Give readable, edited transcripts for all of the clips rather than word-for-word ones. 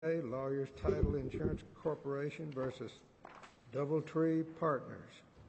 Lawyers Title Insurance Corporation versus Doubletree Partners.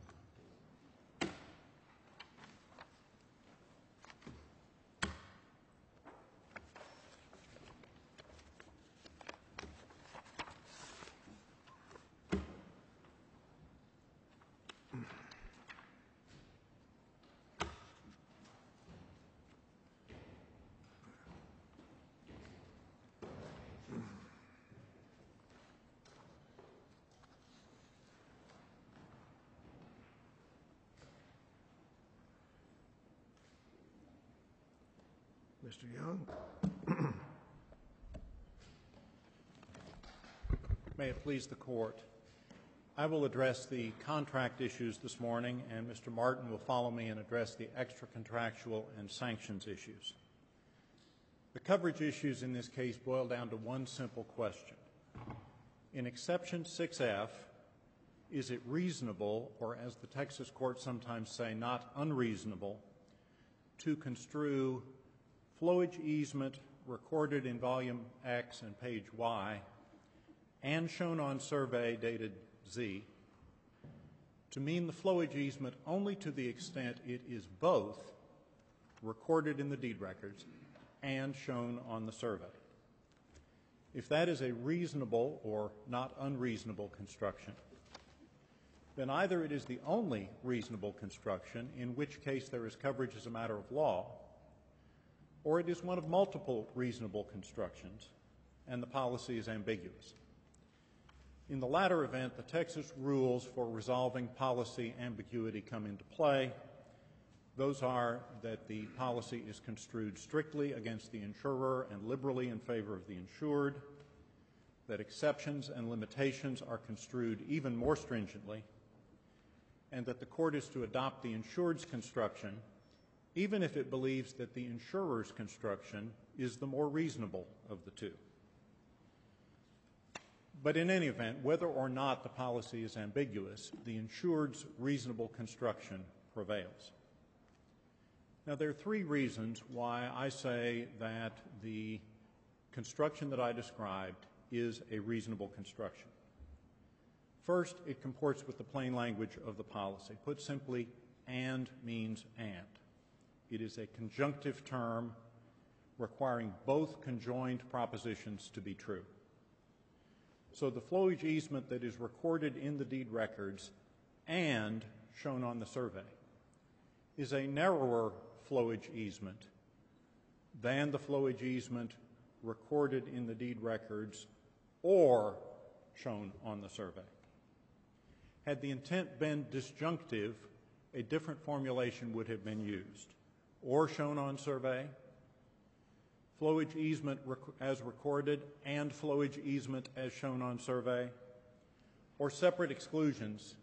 Mr. Young. May it please the Court. I will address the contract issues this morning, and Mr. Martin will follow me and address the extra-contractual and sanctions issues. The coverage issues in this case boil down to one simple question. In Exception 6F, is it reasonable, or as the Texas courts sometimes say, not unreasonable, to construe flowage easement recorded in volume X and page Y and shown on survey dated Z to mean the flowage easement only to the extent it is both recorded in the deed records and shown on the survey. If that is a reasonable or not unreasonable construction, then either it is the only reasonable construction, in which case there is coverage as a matter of law, or it is one of multiple reasonable constructions, and the policy is ambiguous. In the latter event, the Texas rules for resolving policy ambiguity come into play. Those are that the policy is construed strictly against the insurer and liberally in favor of the insured, that exceptions and limitations are construed even more stringently, and that the court is to adopt the insured's construction even if it believes that the insurer's construction is the more reasonable of the two. But in any event, whether or not the policy is ambiguous, the insured's reasonable construction prevails. Now, there are three reasons why I say that the construction that I described is a reasonable construction. First, it comports with the plain language of the policy. Put simply, and means and. It is a conjunctive term requiring both conjoined propositions to be true. So the flowage easement that is recorded in the deed records and shown on the survey is a narrower flowage easement than the flowage easement recorded in the deed records or shown on the survey. Had the intent been disjunctive, a different formulation would have been used. Or shown on survey, flowage easement as recorded and flowage easement as shown on survey, or separate exceptions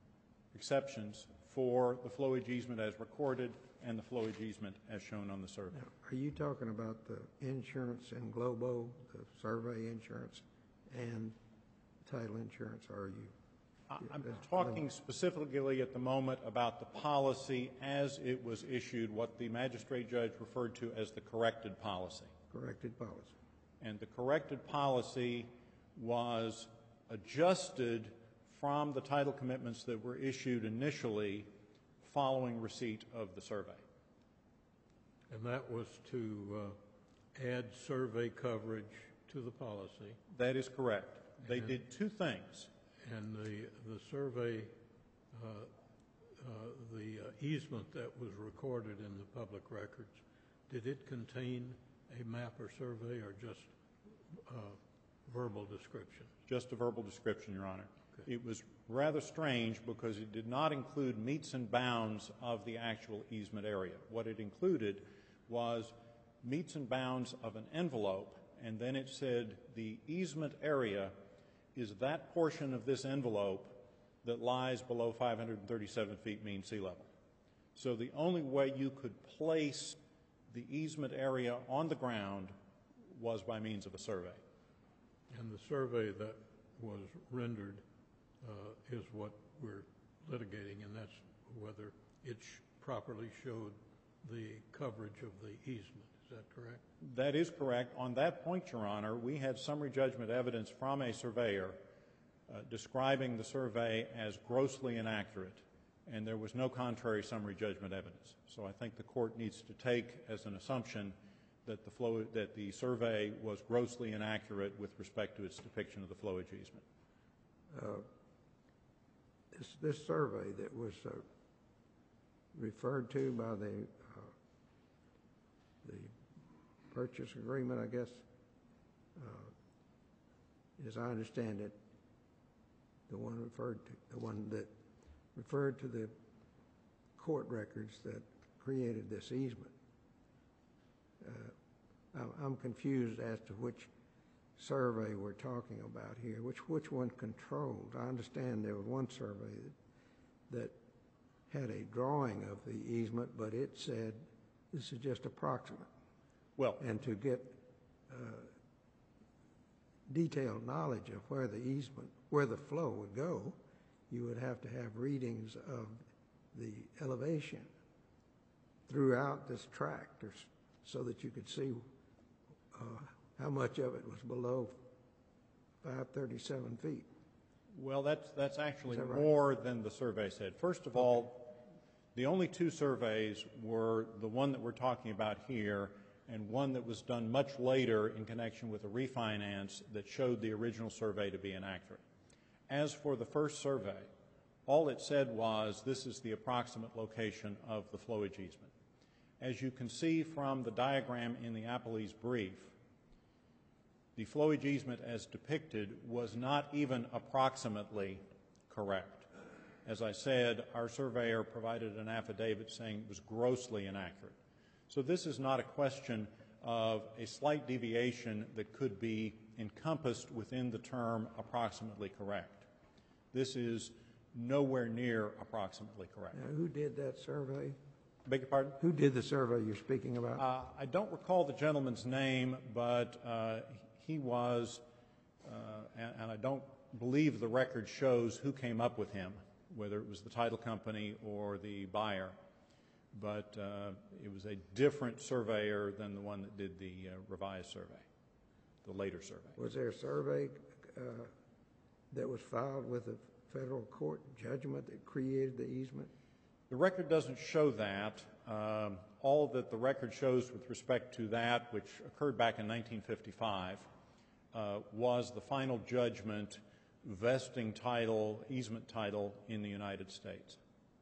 for the flowage easement as recorded and the flowage easement as shown on the survey. Now, are you talking about the insurance in Globo, the survey insurance, and title insurance, or are you? I'm talking specifically at the moment about the policy as it was issued, what the magistrate judge referred to as the corrected policy. Corrected policy. And the corrected policy was adjusted from the title commitments that were issued initially following receipt of the survey. And that was to add survey coverage to the policy. That is correct. They did two things. And the survey, the easement that was recorded in the public records, did it contain a map or survey or just verbal description? Just a verbal description, Your Honor. Okay. It was rather strange because it did not include metes and bounds of the actual easement area. What it included was metes and bounds of an envelope, and then it said the easement area is that portion of this envelope that lies below 537 feet mean sea level. So the only way you could place the easement area on the ground was by means of a survey. And the survey that was rendered is what we're litigating, and that's whether it properly showed the coverage of the easement. Is that correct? That is correct. On that point, Your Honor, we had summary judgment evidence from a surveyor describing the survey as grossly inaccurate, and there was no contrary summary judgment evidence. So I think the court needs to take as an assumption that the survey was grossly inaccurate with respect to its depiction of the flowage easement. This survey that was referred to by the purchase agreement, I guess, as I understand it, the one that referred to the court records that created this easement. I'm confused as to which survey we're talking about here, which one controlled. I understand there was one survey that had a drawing of the easement, but it said this is just approximate. Well, and to get detailed knowledge of where the flow would go, you would have to have readings of the elevation throughout this tract so that you could see how much of it was below 537 feet. well, that's actually Is that right? more than the survey said. First of all, the only two surveys were the one that we're talking about here and one that was done much later in connection with a refinance that showed the original survey to be inaccurate. As for the first survey, all it said was this is the approximate location of the flowage easement. As you can see from the diagram in the appellee's brief, the flowage easement as depicted was not even approximately correct. As I said, our surveyor provided an affidavit saying it was grossly inaccurate. So this is not a question of a slight deviation that could be encompassed within the term approximately correct. This is nowhere near approximately correct. Now, who did that survey? Beg your pardon? Who did the survey you're speaking about? I don't recall the gentleman's name, but he was, and I don't believe the record shows who came up with him, whether it was the title company or the buyer, but it was a different surveyor than the one that did the revised survey, the later survey. Was there a survey that was filed with a federal court judgment that created the easement? The record doesn't show that. All that the record shows with respect to that, which occurred back in 1955, was the final judgment vesting title, easement title in the United States.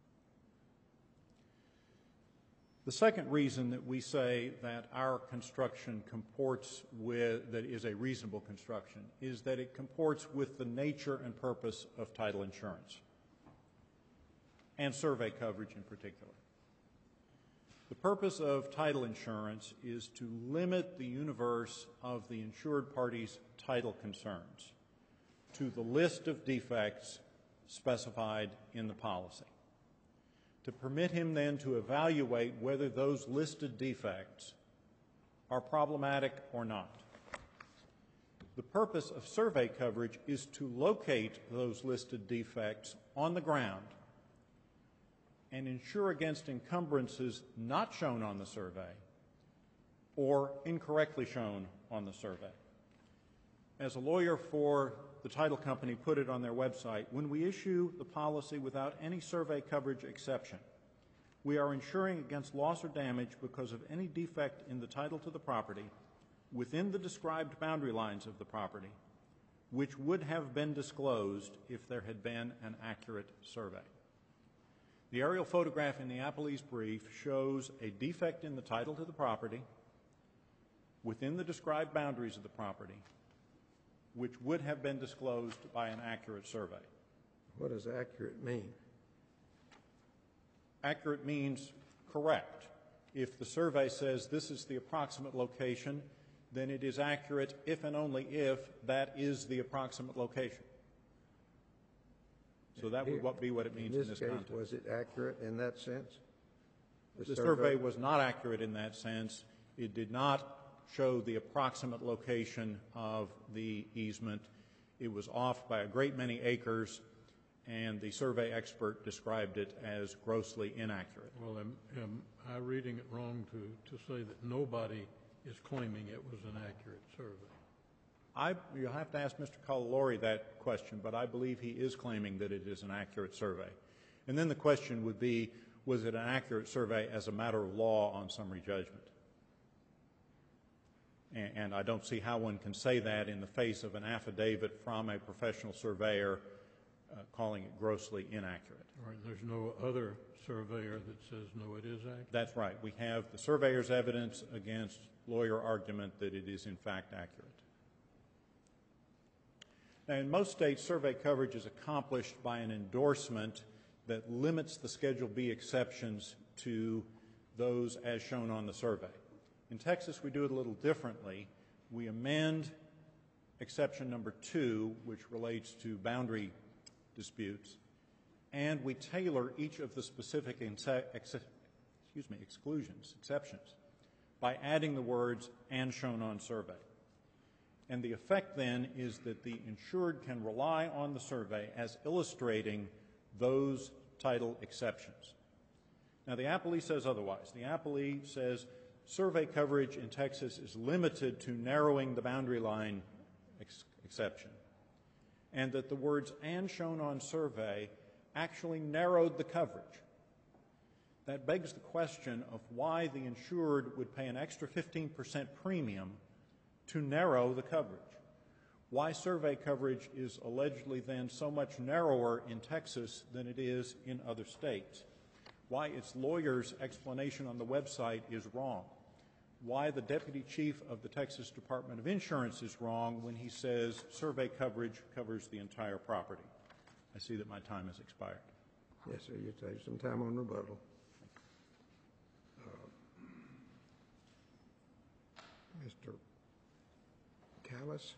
The second reason that we say that our construction comports with, that is a reasonable construction, is that it comports with the nature and purpose of title insurance, and survey coverage in particular. The purpose of title insurance is to limit the universe of the insured party's title concerns to the list of defects specified in the policy, to permit him then to evaluate whether those listed defects are problematic or not. The purpose of survey coverage is to locate those listed defects on the ground and insure against encumbrances not shown on the survey or incorrectly shown on the survey. As a lawyer for the title company put it on their website, when we issue the policy without any survey coverage exception, we are insuring against loss or damage because of any defect in the title to the property within the described boundary lines of the property, which would have been disclosed if there had been an accurate survey. The aerial photograph in the appellee's brief shows a defect in the title to the property within the described boundaries of the property, which would have been disclosed by an accurate survey. What does accurate mean? Accurate means correct. If the survey says this is the approximate location, then it is accurate if and only if that is the approximate location. So that would be what it means in this context. case, was it accurate in that sense? The survey was not accurate in that sense. It did not show the approximate location of the easement. It was off by a great many acres, and the survey expert described it as grossly inaccurate. Well, am I reading it wrong to say that nobody is claiming it was an accurate survey. You'll have to ask Mr. Calalori that question, but I believe he is claiming that it is an accurate survey. And then the question would be, was it an accurate survey as a matter of law on summary judgment? And I don't see how one can say that in the face of an affidavit from a professional surveyor calling it grossly inaccurate. All right, there's no other surveyor that says, no, it is accurate? That's right. We have the surveyor's evidence against lawyer argument that it is in fact accurate. Now, in most states, survey coverage is accomplished by an endorsement that limits the Schedule B exceptions to those as shown on the survey. In Texas, we do it a little differently. We amend exception number 2, which relates to boundary disputes, and we tailor each of the specific exceptions, by adding the words "and shown on survey." And the effect then is that the insured can rely on the survey as illustrating those title exceptions. Now, the appellee says otherwise. The appellee says survey coverage in Texas is limited to narrowing the boundary line exception, and that the words "and shown on survey" actually narrowed the coverage. That begs the question of why the insured would pay an extra 15% premium to narrow the coverage. Why survey coverage is allegedly then so much narrower in Texas than it is in other states. Why its lawyer's explanation on the website is wrong. Why the deputy chief of the Texas Department of Insurance is wrong when he says survey coverage covers the entire property. I see that my time has expired. Yes, sir. You take some time on rebuttal. Mr. Callis.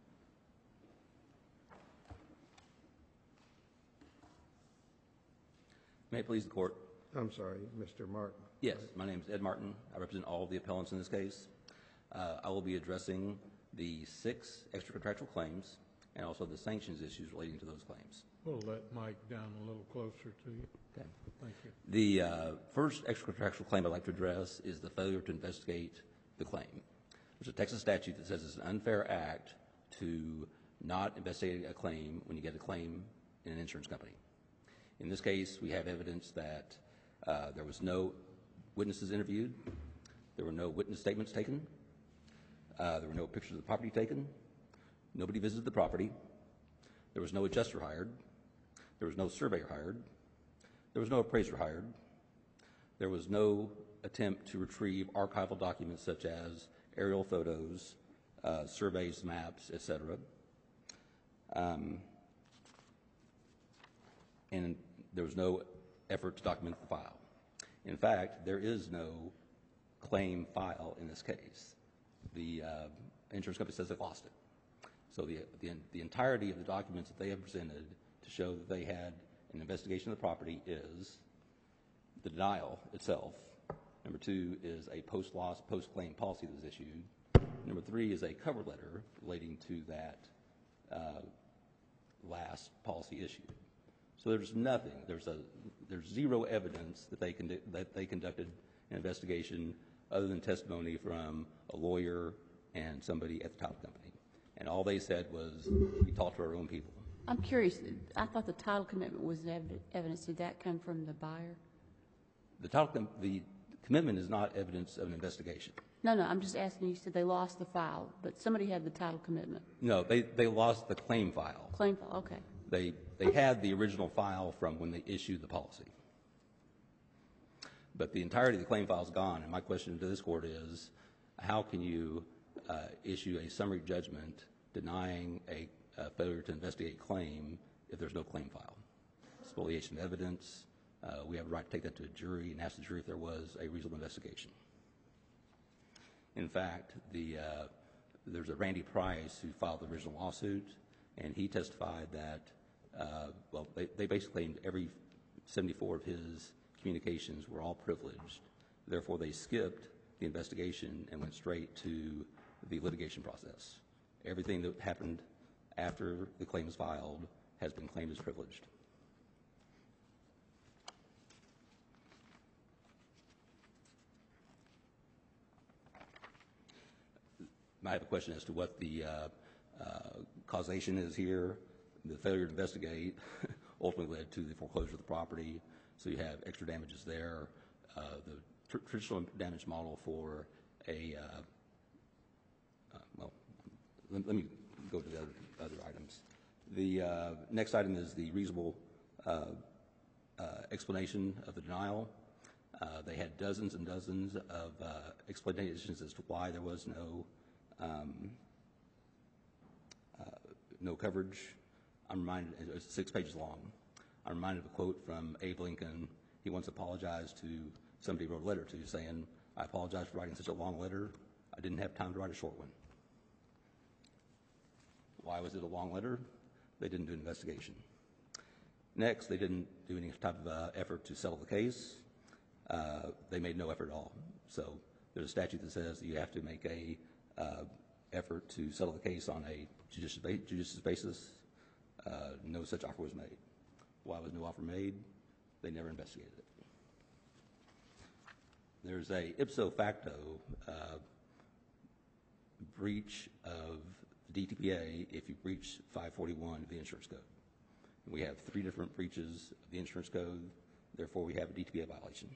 May it please the Court? I'm sorry, Mr. Martin. Yes, my name is Ed Martin. I represent all of the appellants in this case. I will be addressing the 6 extra-contractual claims and also the sanctions issues relating to those claims. We'll let Mike down a little closer to you. Okay. Thank you. The first extra-contractual claim I'd like to address is the failure to investigate the claim. There's a Texas statute that says it's an unfair act to not investigate a claim when you get a claim in an insurance company. In this case, we have evidence that there was no witnesses interviewed, there were no witness statements taken, there were no pictures of the property taken, nobody visited the property, there was no adjuster hired, there was no surveyor hired, there was no appraiser hired, there was no attempt to retrieve archival documents such as aerial photos, surveys, maps, etc. And there was no effort to document the file. In fact, there is no claim file in this case. The insurance company says they lost it. So the entirety of the documents that they have presented to show that they had an investigation of the property is the denial itself. Number 2 is a post-loss, post-claim policy that was issued. Number 3 is a cover letter relating to that last policy issued. So there's nothing. There's zero evidence that they conducted an investigation other than testimony from a lawyer and somebody at the title company. And all they said was, we talked to our own people. I'm curious. I thought the title commitment was evidence. Did that come from the buyer? The commitment is not evidence of an investigation. No, I'm just asking. You said they lost the file, but somebody had the title commitment. No, they lost the claim file. Claim file, okay. They had the original file from when they issued the policy. But the entirety of the claim file is gone, and my question to this Court is, how can you issue a summary judgment denying a failure to investigate claim if there's no claim file? Spoliation of evidence. We have a right to take that to a jury and ask the jury if there was a reasonable investigation. In fact, there's a Randy Price who filed the original lawsuit, and he testified that, they basically claimed every 74 of his communications were all privileged. Therefore, they skipped the investigation and went straight to the litigation process. Everything that happened after the claim was filed has been claimed as privileged. might have a question as to what the causation is here. The failure to investigate ultimately led to the foreclosure of the property, so you have extra damages there. The traditional damage model for a well, let me go to the other items. The next item is the reasonable explanation of the denial. They had dozens and dozens of explanations as to why there was no coverage. I'm reminded, it's 6 pages long. I'm reminded of a quote from Abe Lincoln. He once apologized to somebody he wrote a letter to saying, "I apologize for writing such a long letter. I didn't have time to write a short one." Why was it a long letter? They didn't do an investigation. Next, they didn't do any type of effort to settle the case. They made no effort at all. So there's a statute that says that you have to make a effort to settle the case on a judicious basis. No such offer was made. Why was no offer made? They never investigated it. There's a ipso facto breach of the DTPA if you breach 541 of the insurance code. We have 3 different breaches of the insurance code. Therefore, we have a DTPA violation.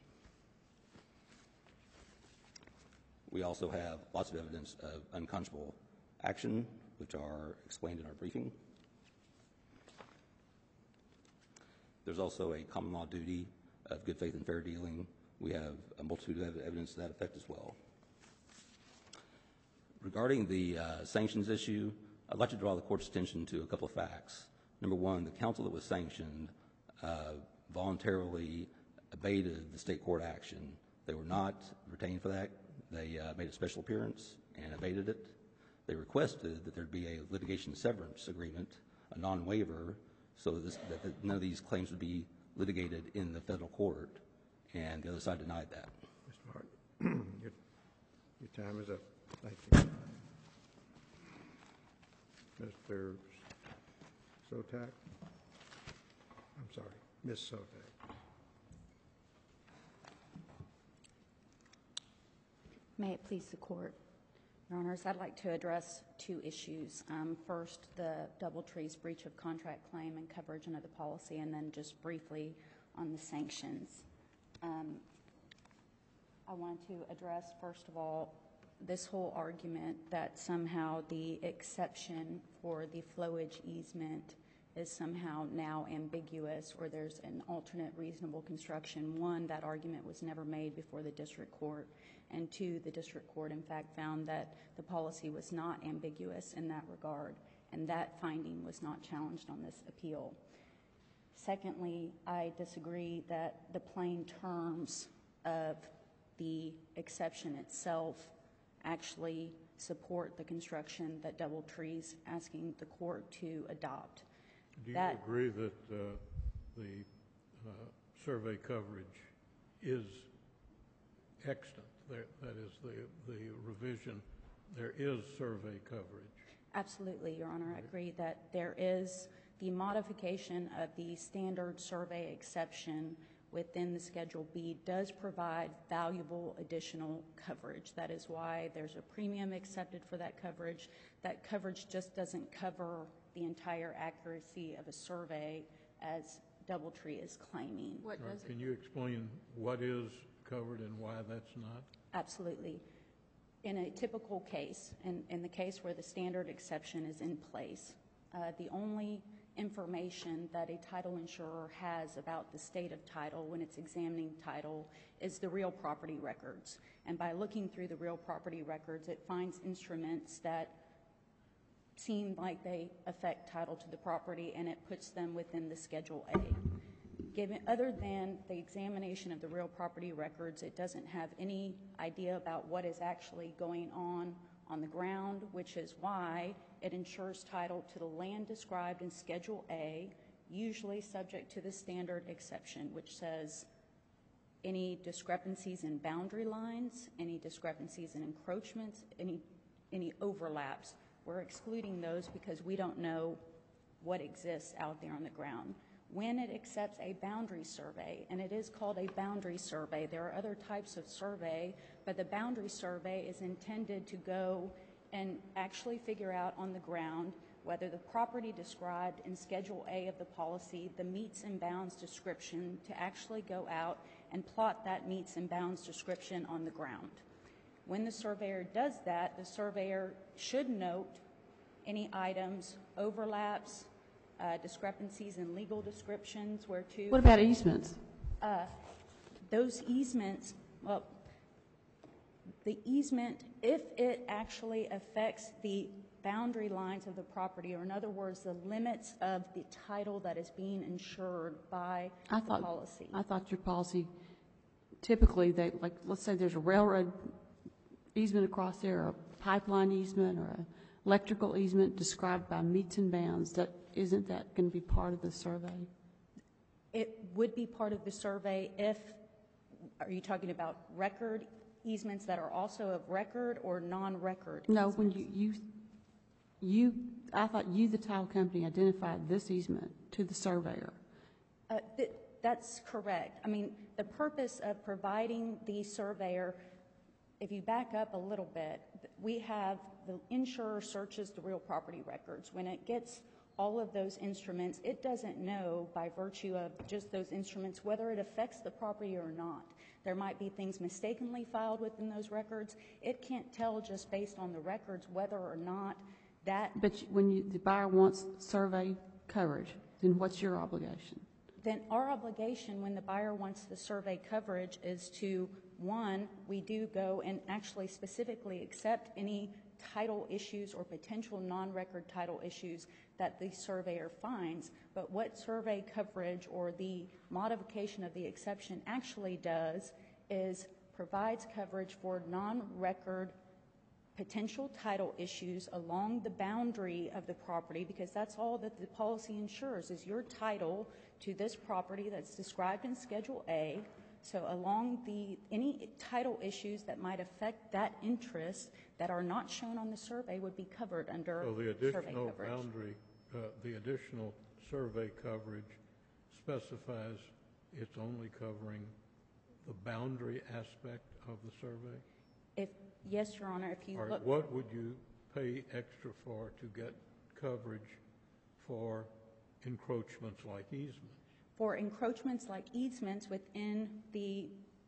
We also have lots of evidence of unconscionable action, which are explained in our briefing. There's also a common law duty of good faith and fair dealing. We have a multitude of evidence to that effect as well. Regarding the sanctions issue, I'd like to draw the court's attention to a couple of facts. Number one, the counsel that was sanctioned voluntarily abated the state court action. They were not retained for that. They made a special appearance and abated it. They requested that there be a litigation severance agreement, a non-waiver, so that none of these claims would be litigated in the federal court, and the other side denied that. Mr. Martin, your time is up. Thank you. Mr. Sotak? I'm sorry, Ms. Sotak. May it please the Court. Your Honors, I'd like to address 2 issues. First, the DoubleTree's breach of contract claim and coverage under the policy, and then just briefly on the sanctions. I want to address, first of all, this whole argument that somehow the exception for the flowage easement is somehow now ambiguous, or there's an alternate reasonable construction. 1, that argument was never made before the district court, and 2, the district court in fact found that the policy was not ambiguous in that regard, and that finding was not challenged on this appeal. Secondly, I disagree that the plain terms of the exception itself actually support the construction that DoubleTree's asking the court to adopt. Do you agree that the survey coverage is extant? That is, the revision, there is survey coverage? Absolutely, Your Honor. I agree that there is the modification of the standard survey exception within the Schedule B does provide valuable additional coverage. That is why there's a premium accepted for that coverage. That coverage just doesn't cover the entire accuracy of a survey as DoubleTree is claiming. Can you explain what is covered and why that's not? Absolutely. In a typical case, in the case where the standard exception is in place, the only information that a title insurer has about the state of title when it's examining title is the real property records. And by looking through the real property records, it finds instruments that seem like they affect title to the property, and it puts them within the Schedule A. Other than the examination of the real property records, it doesn't have any idea about what is actually going on the ground, which is why it insures title to the land described in Schedule A, usually subject to the standard exception, which says any discrepancies in boundary lines, any discrepancies in encroachments, any overlaps. We're excluding those because we don't know what exists out there on the ground. When it accepts a boundary survey, and it is called a boundary survey, there are other types of survey, but the boundary survey is intended to go and actually figure out on the ground whether the property described in Schedule A of the policy, the meets and bounds description, to actually go out and plot that meets and bounds description on the ground. When the surveyor does that, the surveyor should note any items, overlaps, discrepancies in legal descriptions where to... What about easements? Those easements, well, the easement, if it actually affects the boundary lines of the property, or in other words, the limits of the title that is being insured by the policy. I thought your policy, typically, like, let's say there's a railroad easement across there, or a pipeline easement, or an electrical easement described by meets and bounds. Isn't that going to be part of the survey? It would be part of the survey if, are you talking about record easements that are also of record or non-record? No, when I thought you, the title company, identified this easement to the surveyor. That's correct. I mean, the purpose of providing the surveyor, if you back up a little bit, we have the insurer searches the real property records. When it gets all of those instruments, it doesn't know by virtue of just those instruments whether it affects the property or not. There might be things mistakenly filed within those records. It can't tell just based on the records whether or not that... But when the buyer wants survey coverage, then what's your obligation? Then our obligation when the buyer wants the survey coverage is to, one, we do go and actually specifically accept any title issues or potential non-record title issues that the surveyor finds, but what survey coverage or the modification of the exception actually does is provides coverage for non-record potential title issues along the boundary of the property, because that's all that the policy ensures is your title to this property that's described in Schedule A. So along any title issues that might affect that interest that are not shown on the survey would be covered under survey coverage. The additional survey coverage specifies it's only covering the boundary aspect of the survey? Yes, Your Honor. If you look... look... What would you pay extra for to get coverage for encroachments like easements? For encroachments like easements within the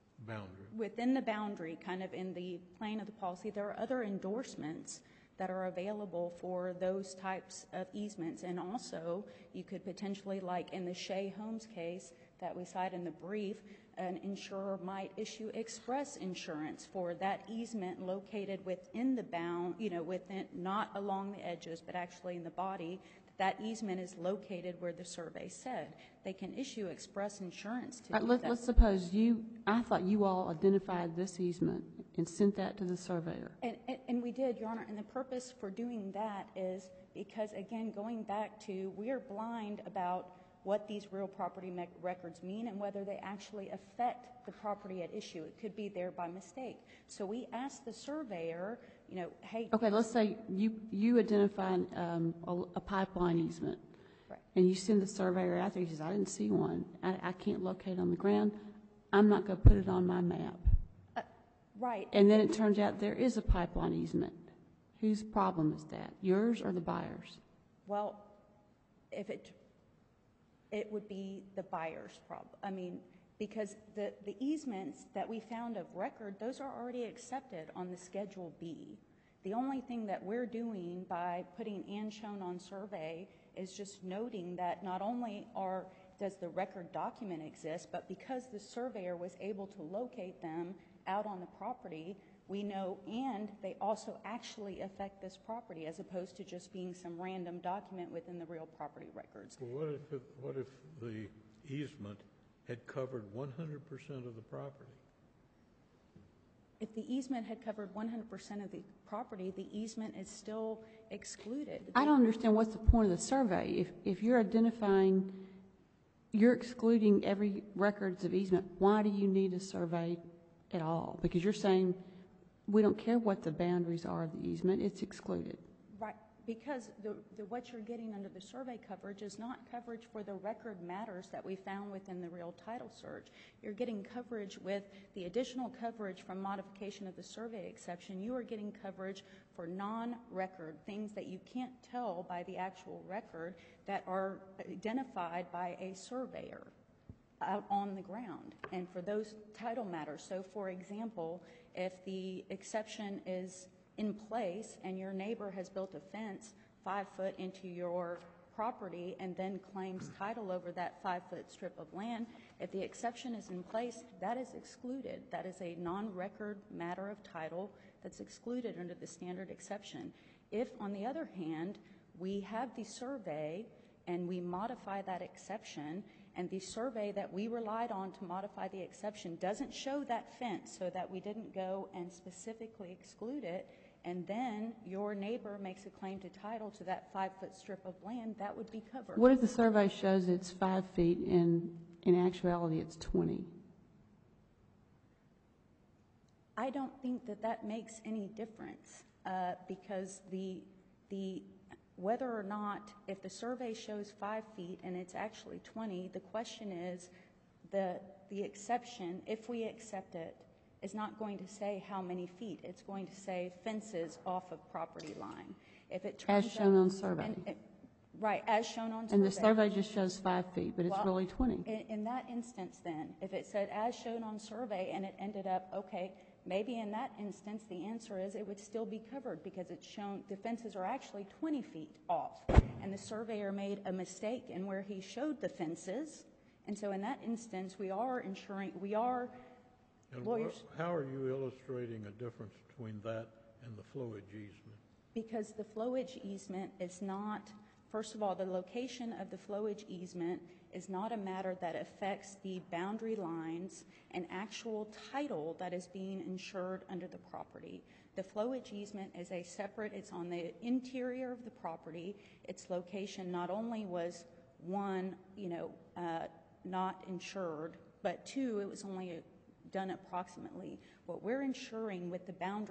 boundary, kind of in the plane of the policy, there are other endorsements that are available for those types of easements. And also, you could potentially, like in the Shea Holmes case that we cite in the brief, an insurer might issue express insurance for that easement located within the bound, within, not along the edges, but actually in the body. That easement is located where the survey said. They can issue express insurance to do that. Let's suppose I thought you all identified this easement and sent that to the surveyor. And we did, Your Honor, and the purpose for doing that is because, again, going back to, we are blind about what these real property records mean and whether they actually affect the property at issue. It could be there by mistake. So we asked the surveyor, hey... Okay, let's say you identify a pipeline easement. Right. And you send the surveyor out there. He says, I didn't see one. I can't locate it on the ground. I'm not going to put it on my map. Right. And then it turns out there is a pipeline easement. Whose problem is that? Yours or the buyer's? Well, if it would be the buyer's problem. I mean, because the easements that we found of record, those are already accepted on the Schedule B. The only thing that we're doing by putting and shown on survey is just noting that not only does the record document exist, but because the surveyor was able to locate them out on the property, we know, and they also actually affect this property as opposed to just being some random document within the real property records. Well, what if the easement had covered 100% of the property? If the easement had covered 100% of the property, the easement is still excluded. I don't understand what's the point of the survey. If you're identifying, you're excluding every records of easement, why do you need a survey at all? Because you're saying we don't care what the boundaries are of the easement, it's excluded. because what you're getting under the survey coverage is not coverage for the record matters that we found within the real title search. You're getting coverage with the additional coverage from modification of the survey exception. You are getting coverage for non-record, things that you can't tell by the actual record that are identified by a surveyor out on the ground, and for those title matters. So, for example, if the exception is in place and your neighbor has built a fence 5 foot into your property and then claims title over that 5-foot strip of land, if the exception is in place, that is excluded. That is a non-record matter of title that's excluded under the standard exception. If, on the other hand, we have the survey and we modify that exception, and the survey that we relied on to modify the exception doesn't show that fence, so that we didn't go and specifically exclude it, and then your neighbor makes a claim to title to that 5-foot strip of land, that would be covered. What if the survey shows it's 5 feet and in actuality it's 20? I don't think that that makes any difference because whether or not, if the survey shows 5 feet and it's actually 20, the question is the exception, if we accept it, is not going to say how many feet. It's going to say fences off of property line. If it turns As shown on survey. Right, as shown on survey. And the survey just shows 5 feet, but it's really 20. In that instance then, if it said as shown on survey and it ended up, okay, maybe in that instance the answer is it would still be covered because it's shown the fences are actually 20 feet off. And the surveyor made a mistake in where he showed the fences. And so in that instance, we are insuring, lawyers. How are you illustrating a difference between that and the flowage easement? Because the flowage easement is not, first of all, the location of the flowage easement is not a matter that affects the boundary lines and actual title that is being insured under the property. The flowage easement is a separate, it's on the interior of the property. Its location not only was one, not insured, but two, it was only done approximately. What we're insuring with the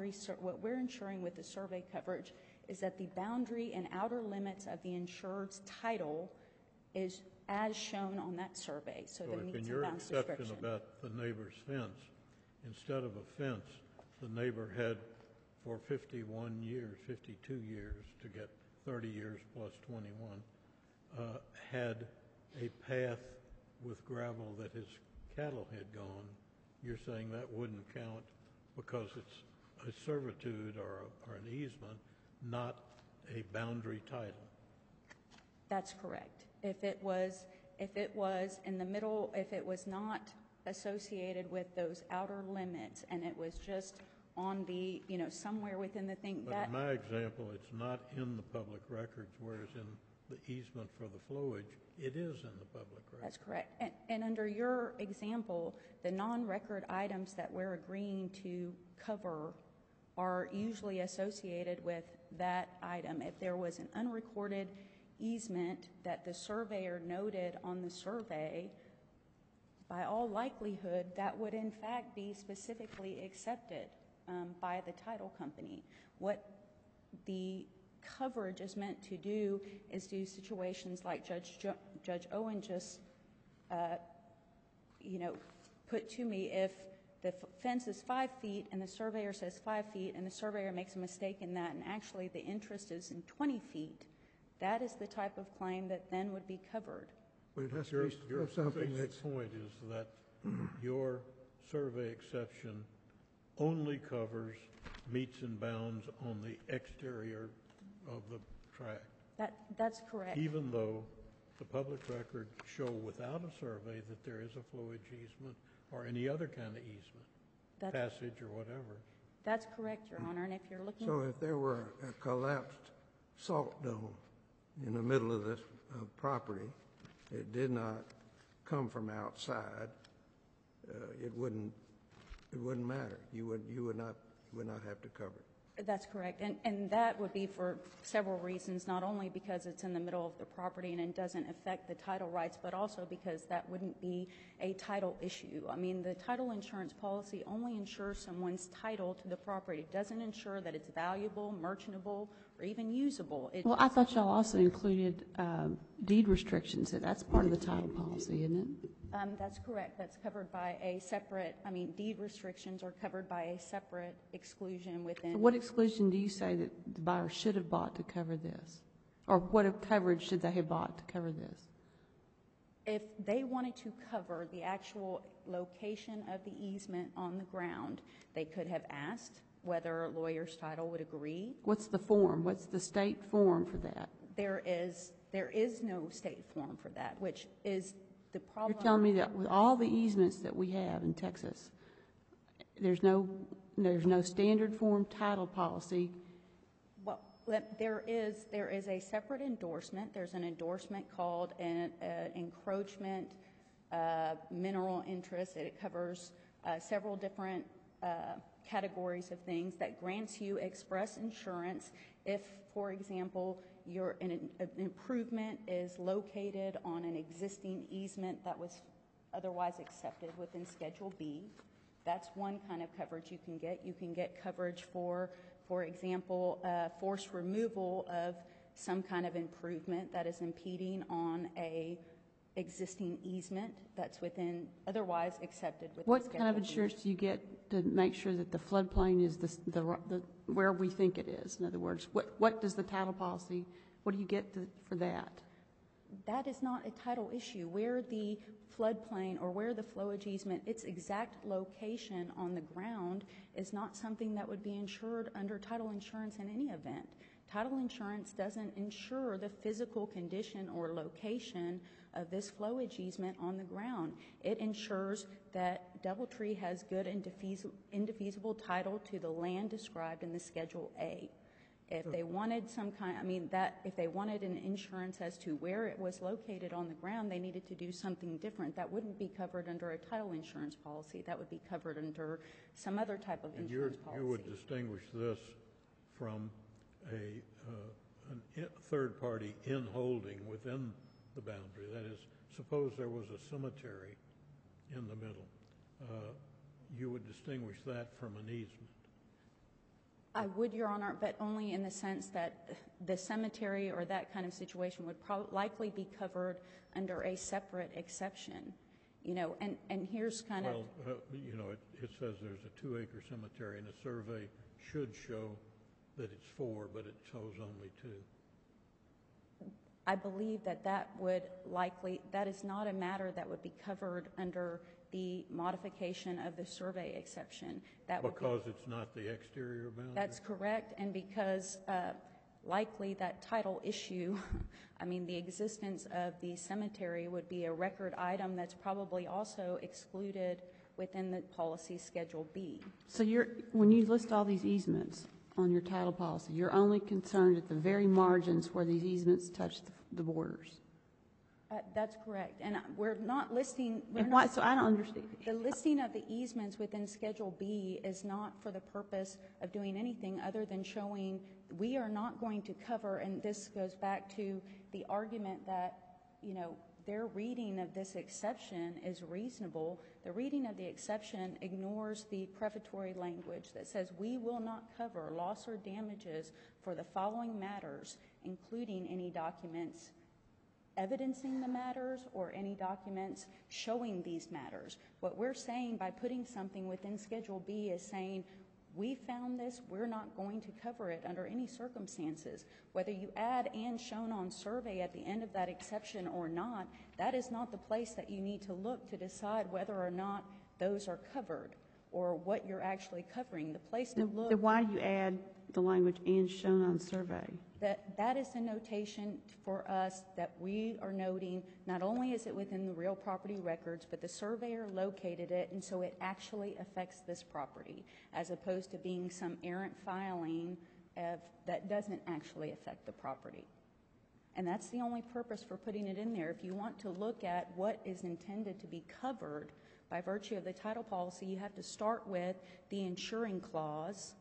survey coverage is that the boundary and outer limits of the insured's title is as shown on that survey. So the meets and bounds description. In your exception about the neighbor's fence, instead of a fence, the neighbor had for 51 years, 52 years to get 30 years plus 21, had a path with gravel that his cattle had gone. You're saying that wouldn't count because it's a servitude or an easement, not a boundary title. That's correct. If it was in the middle, if it was not associated with those outer limits and it was just on the, somewhere within the thing. But in my example, it's not in the public records, whereas in the easement for the flowage, it is in the public records. That's correct. And under your example, the non-record items that we're agreeing to cover are usually associated with that item. If there was an unrecorded easement that the surveyor noted on the survey, by all likelihood, that would in fact be specifically accepted by the title company. What the coverage is meant to do is do situations like Judge Owen just, put to me. If the fence is 5 feet and the surveyor says 5 feet and the surveyor makes a mistake in that and actually the interest is in 20 feet, that is the type of claim that then would be covered. But it has Your to be something that's... point is that your survey exception only covers meets and bounds on the exterior of the tract. That's correct. Even though the public records show without a survey that there is a flowage easement or any other kind of easement, passage or whatever. That's correct, Your Honor. And if you're looking... So if there were a collapsed salt dome in the middle of this property, it did not come from outside, it wouldn't matter. You would not have to cover it. That's correct. And that would be for several reasons, not only because it's in the middle of the property and it doesn't affect the title rights, but also because that wouldn't be a title issue. I mean, the title insurance policy only insures someone's title to the property. It doesn't ensure that it's valuable, merchantable, or even usable. Well, I thought y'all also included deed restrictions. That's part of the title policy, isn't it? That's correct. That's covered by a separate, deed restrictions are covered by a separate exclusion within. So what exclusion do you say that the buyer should have bought to cover this? Or what coverage should they have bought to cover this? If they wanted to cover the actual location of the easement on the ground, they could have asked whether lawyer's title would agree. What's the form? What's the state form for that? There is no state form for that, which is the problem. You're telling me that with all the easements that we have in Texas, there's no standard form title policy. Well, there is a separate endorsement. There's an endorsement called an encroachment mineral interest. It covers several different categories of things that grants you express insurance if, for example, an improvement is located on an existing easement that was otherwise accepted within Schedule B. That's one kind of coverage you can get. You can get coverage for example, forced removal of some kind of improvement that is impeding on a existing easement that's otherwise accepted within What Schedule kind of B. insurance do you get to make sure that the floodplain is the where we think it is? In other words, what does the title policy, what do you get for that? That is not a title issue. Where the floodplain or where the flowage easement, its exact location on the ground is not something that would be insured under title insurance in any event. Title insurance doesn't insure the physical condition or location of this flowage easement on the ground. It ensures that DoubleTree has good and indefeasible title to the land described in the Schedule A. If they wanted if they wanted an insurance as to where it was located on the ground, they needed to do something different. That wouldn't be covered under a title insurance policy. That would be covered under some other type of insurance policy. You would distinguish this from a third party in holding within the boundary. That is, suppose there was a cemetery in the middle. You would distinguish that from an easement. I would, Your Honor, but only in the sense that the cemetery or that kind of situation would likely be covered under a separate exception. And here's kind of... Well, it says there's a 2-acre cemetery, and a survey should show that it's 4, but it shows only 2. I believe that that is not a matter that would be covered under the modification of the survey exception. Because it's not the exterior boundary? That's correct, and because likely that title issue, the existence of the cemetery would be a record item that's probably also excluded within the policy Schedule B. So when you list all these easements on your title policy, you're only concerned at the very margins where these easements touch the borders? That's correct, and we're not listing... So I don't understand. The listing of the easements within Schedule B is not for the purpose of doing anything other than showing we are not going to cover, and this goes back to the argument that, their reading of this exception is reasonable. The reading of the exception ignores the prefatory language that says we will not cover loss or damages for the following matters, including any documents evidencing the matters or any documents showing these matters. What we're saying by putting something within Schedule B is saying we found this, we're not going to cover it under any circumstances. Whether you add "and shown on survey" at the end of that exception or not, that is not the place that you need to look to decide whether or not those are covered or what you're actually covering. The place to look... Then why do you add the language "and shown on survey"? That is a notation for us that we are noting not only is it within the real property records, but the surveyor located it, and so it actually affects this property, as opposed to being some errant filing that doesn't actually affect the property. And that's the only purpose for putting it in there. If you want to look at what is intended to be covered by virtue of the title policy, you have to start with the insuring clause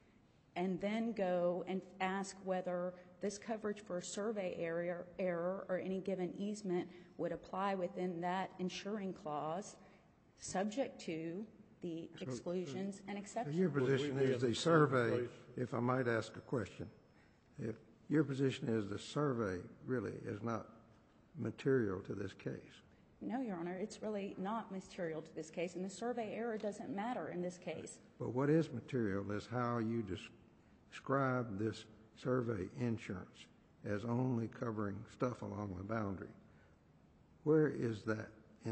and then go and ask whether this coverage for a survey error or any given easement would apply within that insuring clause, subject to the exclusions and exceptions. Your position is the survey, if I might ask a question, If your position is the survey really is not material to this case. No, Your Honor, it's really not material to this case, and the survey error doesn't matter in this case. But what is material is how you describe this survey insurance as only covering stuff along the boundary. Where is that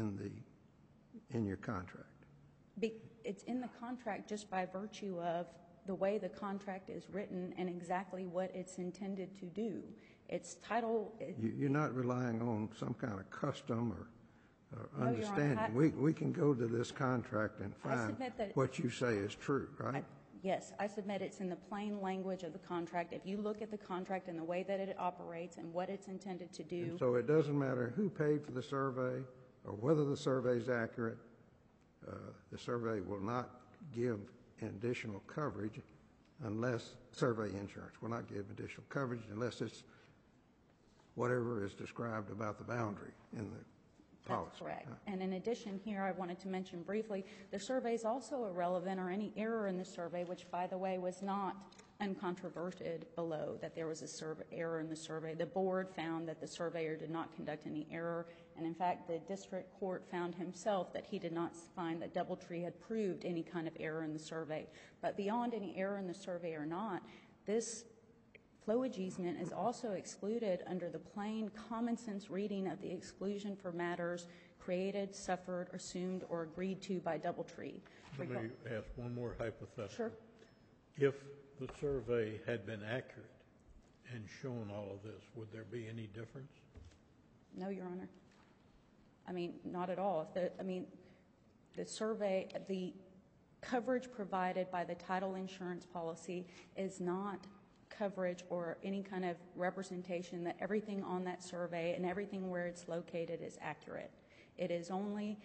in your contract? It's in the contract just by virtue of the way the contract is written and exactly what it's intended to do. Its title... You're not relying on some kind of custom or No, understanding. Your Honor, We can go to this contract and find submit that- what you say is true, right? Yes, I submit it's in the plain language of the contract. If you look at the contract and the way that it operates and what it's intended to do... And so it doesn't matter who paid for the survey or whether the survey is accurate. The survey will not give additional coverage unless survey insurance will not give additional coverage unless it's whatever is described about the boundary in the policy. That's correct. And in addition here, I wanted to mention briefly, the survey is also irrelevant or any error in the survey, which, by the way, was not uncontroverted below, that there was a error in the survey. The board found that the surveyor did not conduct any error, and in fact, the district court found himself that he did not find that Doubletree had proved any kind of error in the survey. But beyond any error in the survey or not, this flowage easement is also excluded under the plain common sense reading of the exclusion for matters created, suffered, assumed, or agreed to by Doubletree. Let me ask one more hypothetical. Sure. If the survey had been accurate and shown all of this, would there be any difference? No, Your Honor. I mean, not at all. The survey, the coverage provided by the title insurance policy is not coverage or any kind of representation that everything on that survey and everything where it's located is accurate. It is only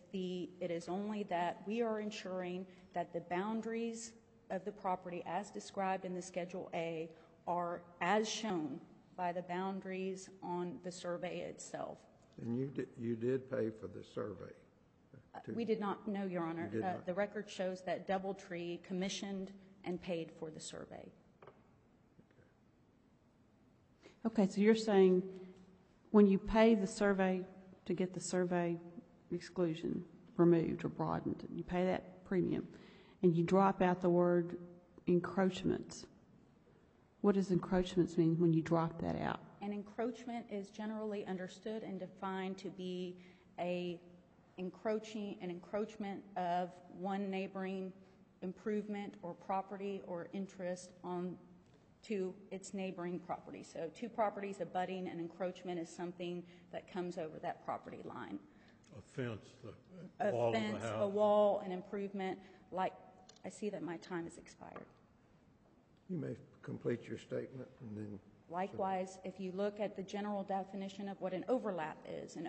that we are ensuring that the boundaries of the property as described in the Schedule A are as shown by the boundaries on the survey itself. And you did pay for the survey? We did not, no, Your Honor. You did not? The record shows that Doubletree commissioned and paid for the survey. Okay, so you're saying when you pay the survey to get the survey exclusion removed or broadened, you pay that premium, and you drop out the word encroachments. What does encroachments mean when you drop that out? An encroachment is generally understood and defined to be an encroachment of one neighboring improvement or property or interest on to its neighboring property. So two properties abutting, an encroachment is something that comes over that property line. A fence, the wall of the house. A wall, an improvement. Like, I see that my time has expired. You may complete your statement and then... Likewise, if you look at the general definition of what an overlap is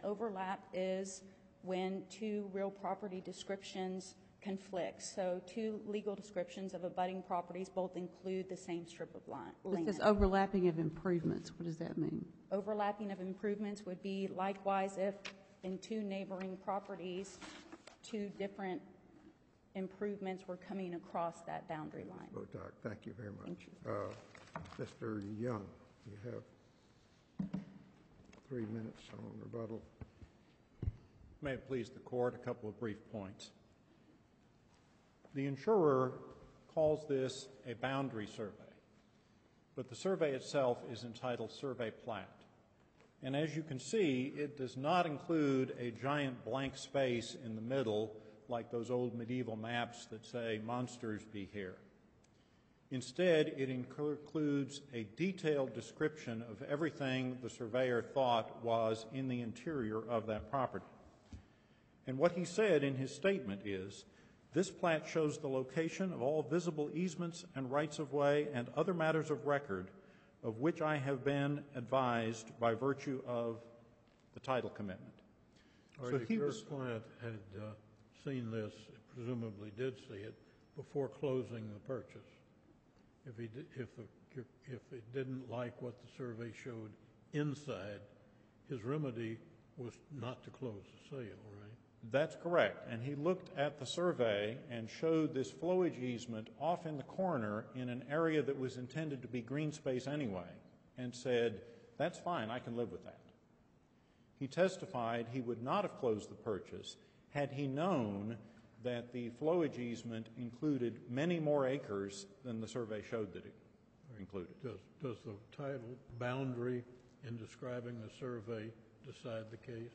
when two real property descriptions conflict. So two legal descriptions of abutting properties both include the same strip of land. It says overlapping of improvements. What does that mean? Overlapping of improvements would be likewise if in two neighboring properties, two different improvements were coming across that boundary line. Botak, thank you very much. Thank you. Mr. Young, you have 3 minutes on rebuttal. May it please the Court, a couple of brief points. The insurer calls this a boundary survey, but the survey itself is entitled Survey Plat. And as you can see, it does not include a giant blank space in the middle like those old medieval maps that say monsters be here. Instead, it includes a detailed description of everything the surveyor thought was in the interior of that property. And what he said in his statement is, this plat shows the location of all visible easements and rights-of-way and other matters of record of which I have been advised by virtue of the title commitment. All right, if your client had seen this, presumably did see it, before closing the purchase, if it didn't like what the survey showed inside, his remedy was not to close the sale, right? That's correct. And he looked at the survey and showed this flowage easement off in the corner in an area that was intended to be green space anyway, and said, that's fine, I can live with that. He testified he would not have closed the purchase had he known that the flowage easement included many more acres than the survey showed that it included. Does the title boundary in describing the survey decide the case?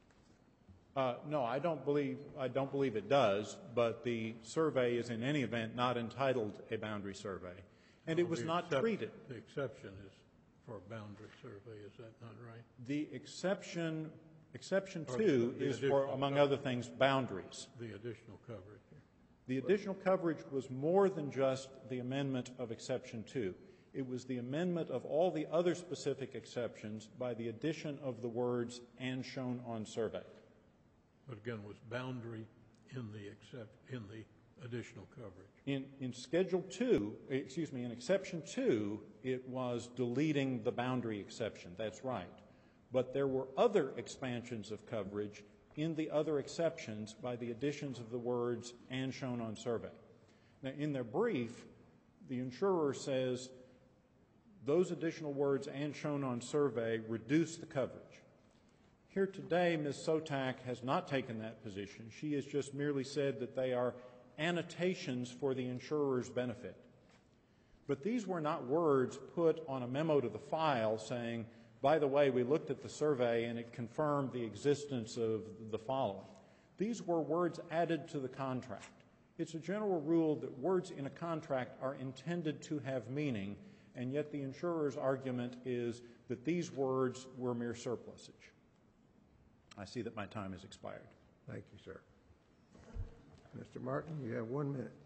No, I don't believe it does, but the survey is in any event not entitled a boundary survey, and it was not treated. The exception is for a boundary survey, is that not right? The exception 2 is for, among other things, boundaries. The additional coverage. The additional coverage was more than just the amendment of exception 2. It was the amendment of all the other specific exceptions by the addition of the words "and shown on survey." But again, was boundary in the additional coverage? In Schedule 2, in Exception 2, it was deleting the boundary exception. That's right. But there were other expansions of coverage in the other exceptions by the additions of the words "and shown on survey." Now, in their brief, the insurer says those additional words "and shown on survey" reduce the coverage. Here today, Ms. Sotak has not taken that position. She has just merely said that they are annotations for the insurer's benefit. But these were not words put on a memo to the file saying, by the way, we looked at the survey and it confirmed the existence of the following. These were words added to the contract. It's a general rule that words in a contract are intended to have meaning, and yet the insurer's argument is that these words were mere surplusage. I see that my time has expired. Thank you, sir. Mr. Martin, you have 1 minute.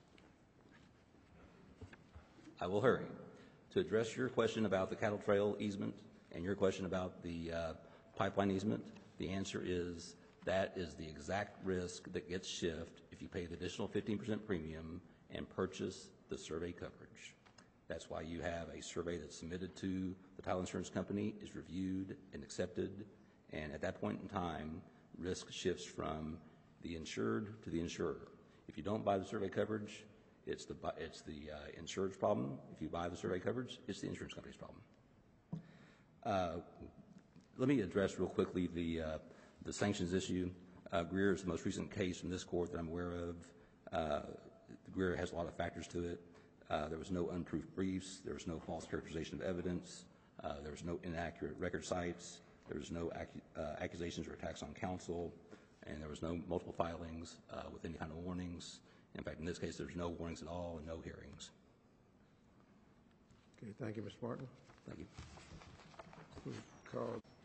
I will hurry. To address your question about the cattle trail easement and your question about the pipeline easement, the answer is that is the exact risk that gets shifted if you pay the additional 15% premium and purchase the survey coverage. That's why you have a survey that's submitted to the title insurance company, is reviewed and accepted, and at that point in time, risk shifts from the insured to the insurer. If you don't buy the survey coverage, it's the insured's problem. If you buy the survey coverage, it's the insurance company's problem. Let me address real quickly the sanctions issue. Greer is the most recent case from this court that I'm aware of. Greer has a lot of factors to it. There was no unproved briefs. There was no false characterization of evidence. There was no inaccurate record cites. There was no accusations or attacks on counsel, and there was no multiple filings with any kind of warnings. In fact, in this case, there's no warnings at all and no hearings. Okay, thank you, Mr. Martin. Thank you. Call